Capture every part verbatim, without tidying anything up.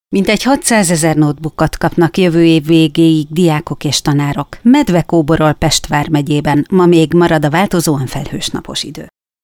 Mintegy hatszázezer notebookot kapnak jövő év végéig diákok és tanárok. Medvekóborról Pest vármegyében ma még marad a változóan felhős napos idő.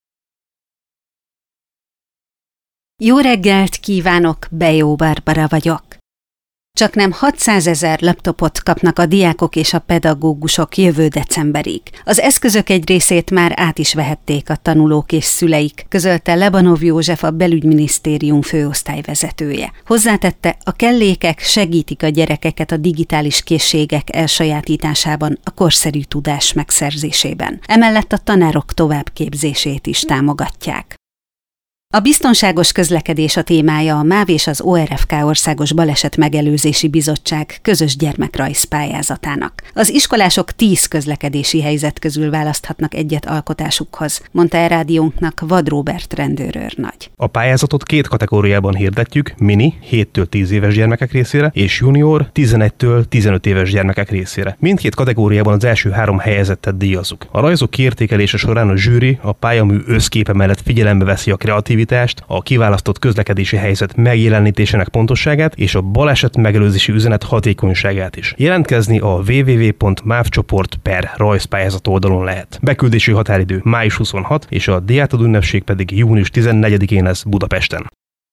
Jó reggelt kívánok, Bejó Barbara vagyok. Csaknem hatszázezer laptopot kapnak a diákok és a pedagógusok jövő decemberig. Az eszközök egy részét már át is vehették a tanulók és szüleik, közölte Lebanov József, a Belügyminisztérium főosztályvezetője. Hozzátette, a kellékek segítik a gyerekeket a digitális készségek elsajátításában, a korszerű tudás megszerzésében. Emellett a tanárok továbbképzését is támogatják. A biztonságos közlekedés a témája a MÁV és az o er ef ká Országos Baleset Megelőzési Bizottság közös gyermekrajz-pályázatának. Az iskolások tíz közlekedési helyzet közül választhatnak egyet alkotásukhoz, mondta e rádiónknak Vad Róbert rendőrőrnagy. A pályázatot két kategóriában hirdetjük, mini, héttől tíz éves gyermekek részére, és junior, tizenegytől tizenöt éves gyermekek részére. Mindkét kategóriában az első három helyezettet díjazzuk. A rajzok kiértékelése során a zsűri a pályamű összképe mellett figyelembe veszi a kreatív a kiválasztott közlekedési helyzet megjelenítésének pontosságát és a baleset megelőzési üzenet hatékonyságát is. Jelentkezni a double-u double-u double-u pont mávcsoport per rajzpályázat oldalon lehet. Beküldési határidő május huszonhatodika és a diátod ünnepség pedig június tizennegyedikén lesz Budapesten.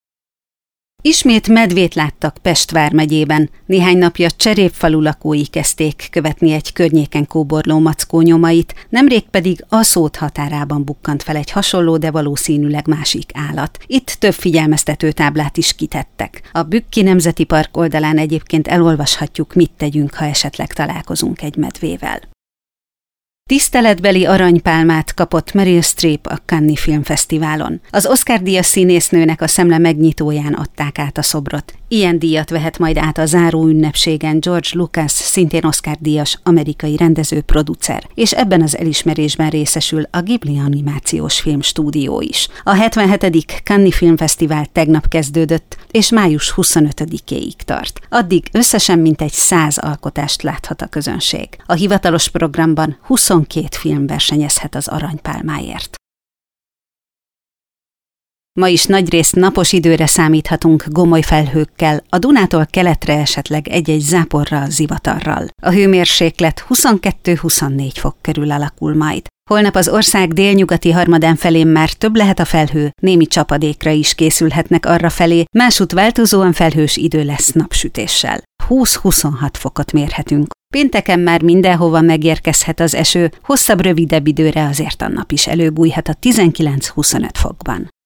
Ismét medvét láttak Pest vármegyében. Néhány napja Cserépfalu lakói kezdték követni egy környéken kóborló mackó nyomait, nemrég pedig Aszód határában bukkant fel egy hasonló, de valószínűleg másik állat. Itt több figyelmeztető táblát is kitettek. A Bükki Nemzeti Park oldalán egyébként elolvashatjuk, mit tegyünk, ha esetleg találkozunk egy medvével. Tiszteletbeli aranypálmát kapott Meryl Streep a Cannes Filmfesztiválon. Az Oscar-díjas színésznőnek a szemle megnyitóján adták át a szobrot. Ilyen díjat vehet majd át a záró ünnepségen George Lucas, szintén Oscar-díjas amerikai rendező-producer, és ebben az elismerésben részesül a Ghibli animációs filmstúdió is. A hetvenhetedik Cannes Filmfesztivál tegnap kezdődött, és május huszonötödikéig tart. Addig összesen mintegy száz alkotást láthat a közönség. A hivatalos programban huszonkét film versenyezhet az aranypálmáért. Ma is nagyrészt napos időre számíthatunk gomoly felhőkkel, a Dunától keletre esetleg egy-egy záporral, zivatarral. A hőmérséklet huszonkettő-huszonnégy fok körül alakul majd. Holnap az ország délnyugati harmadán felén már több lehet a felhő, némi csapadékra is készülhetnek arrafelé, másút változóan felhős idő lesz napsütéssel. húsz-huszonhat fokot mérhetünk. Pénteken már mindenhova megérkezhet az eső, hosszabb, rövidebb időre azért a nap is előbújhat a tizenkilenc-huszonöt fokban.